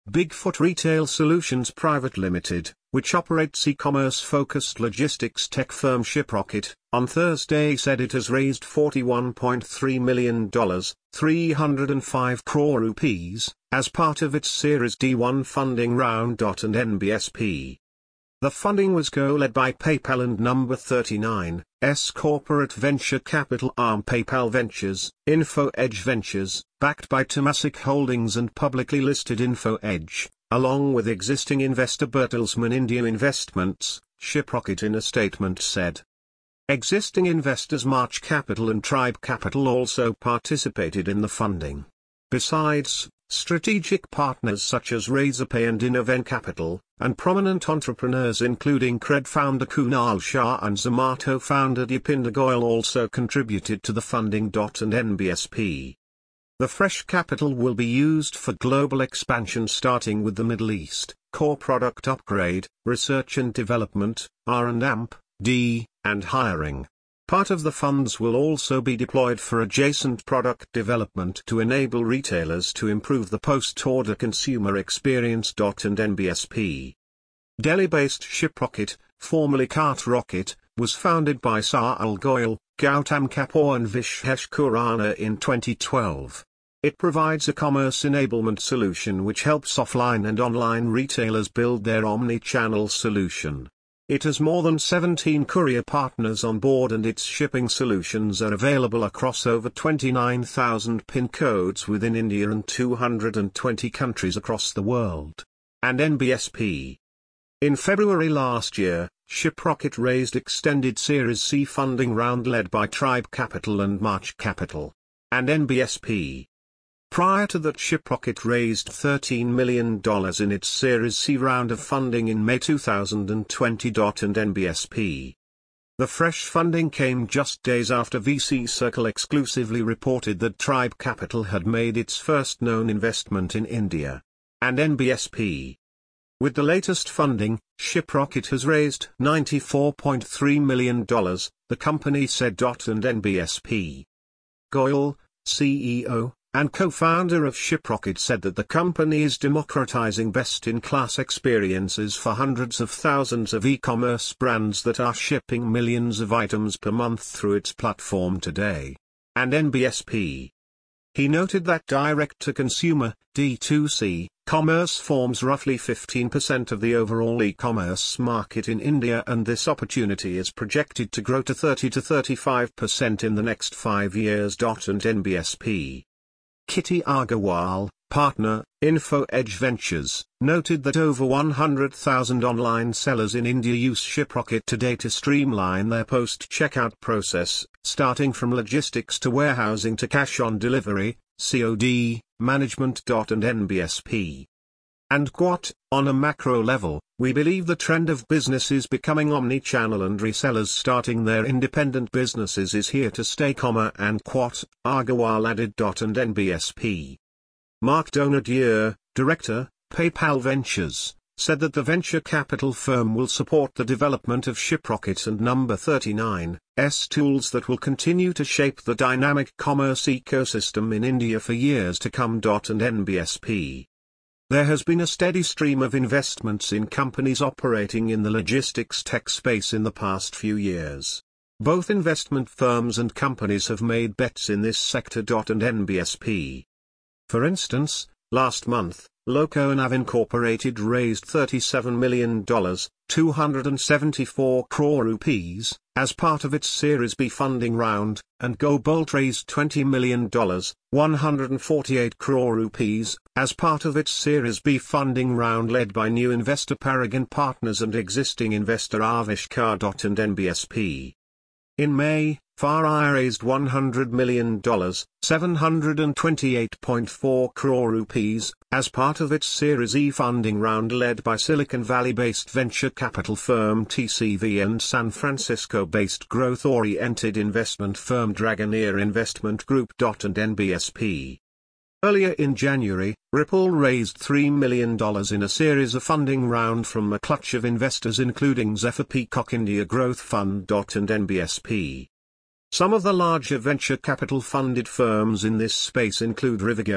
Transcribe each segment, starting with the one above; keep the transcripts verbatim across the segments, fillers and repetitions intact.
Bigfoot Retail Solutions Private Limited, which operates e-commerce-focused logistics tech firm Shiprocket, on Thursday said it has raised forty-one point three million dollars, three hundred five crore rupees, as part of its Series D one funding round. And N B S P. The funding was co-led by PayPal and Number thirty-nine's corporate venture capital arm PayPal Ventures, InfoEdge Ventures, backed by Temasek Holdings and publicly listed InfoEdge, along with existing investor Bertelsmann India Investments, Shiprocket in a statement said. Existing investors March Capital and Tribe Capital also participated in the funding. Besides, strategic partners such as Razorpay and Innoven Capital, and prominent entrepreneurs including Cred founder Kunal Shah and Zomato founder Dipinder Goyal also contributed to the funding. And N B S P. The fresh capital will be used for global expansion starting with the Middle East, core product upgrade, research and development, R and D, and hiring. Part of the funds will also be deployed for adjacent product development to enable retailers to improve the post-order consumer experience. And N B S P. Delhi-based Shiprocket, formerly CartRocket, was founded by Sahil Goyal, Gautam Kapoor and Vishesh Khurana in twenty twelve. It provides a commerce enablement solution which helps offline and online retailers build their omni-channel solution. It has more than seventeen courier partners on board and its shipping solutions are available across over twenty-nine thousand pin codes within India and two hundred twenty countries across the world. And N B S P. In February last year, Shiprocket raised extended Series C funding round led by Tribe Capital and March Capital. And N B S P. Prior to that, Shiprocket raised thirteen million dollars in its Series C round of funding in May two thousand twenty. And N B S P. The fresh funding came just days after V C Circle exclusively reported that Tribe Capital had made its first known investment in India. And N B S P. With the latest funding, Shiprocket has raised ninety-four point three million dollars, the company said. And N B S P. Goyal, C E O, and co-founder of Shiprocket said that the company is democratizing best-in-class experiences for hundreds of thousands of e-commerce brands that are shipping millions of items per month through its platform today. And N B S P. He noted that direct-to-consumer, D two C, commerce forms roughly fifteen percent of the overall e-commerce market in India and this opportunity is projected to grow to thirty to thirty-five percent in the next five years. And N B S P. Kitty Agarwal, partner, InfoEdge Ventures, noted that over one hundred thousand online sellers in India use Shiprocket today to streamline their post-checkout process, starting from logistics to warehousing to cash-on delivery, C O D, management. And N B S P. And quote, on a macro level, we believe the trend of businesses becoming omni-channel and resellers starting their independent businesses is here to stay, and quote, Agarwal added. And N B S P. Mark Donadier, director, PayPal Ventures, said that the venture capital firm will support the development of Shiprocket and Number thirty-nine's tools that will continue to shape the dynamic commerce ecosystem in India for years to come. And N B S P. There has been a steady stream of investments in companies operating in the logistics tech space in the past few years. Both investment firms and companies have made bets in this sector. And N B S P. For instance, last month, Loconav Incorporated raised thirty-seven million dollars, two hundred seventy-four crore rupees, as part of its Series B funding round, and GoBolt raised twenty million dollars, one hundred forty-eight crore rupees, as part of its Series B funding round led by new investor Paragon Partners and existing investor Avishkar. And N B S P. In May, FarEye raised one hundred million dollars, seven hundred twenty-eight point four crore rupees, as part of its Series E funding round led by Silicon Valley-based venture capital firm T C V and San Francisco-based growth-oriented investment firm Dragoneer Investment Group. And N B S P. Earlier in January, Ripple raised three million dollars in a series of funding round from a clutch of investors including Zephyr Peacock India Growth Fund. And N B S P. Some of the larger venture capital funded firms in this space include Rivigo,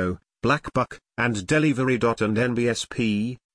BlackBuck, and Delivery. And N B S P,